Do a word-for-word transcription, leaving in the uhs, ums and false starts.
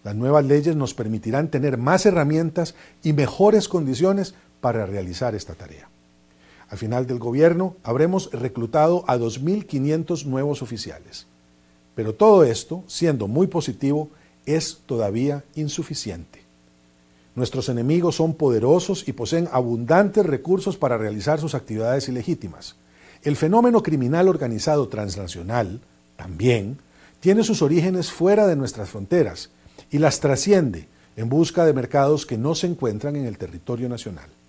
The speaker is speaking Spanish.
Las nuevas leyes nos permitirán tener más herramientas y mejores condiciones para realizar esta tarea. Al final del gobierno habremos reclutado a dos mil quinientos nuevos oficiales. Pero todo esto, siendo muy positivo, es todavía insuficiente. Nuestros enemigos son poderosos y poseen abundantes recursos para realizar sus actividades ilegítimas. El fenómeno criminal organizado transnacional, también, tiene sus orígenes fuera de nuestras fronteras y las trasciende en busca de mercados que no se encuentran en el territorio nacional.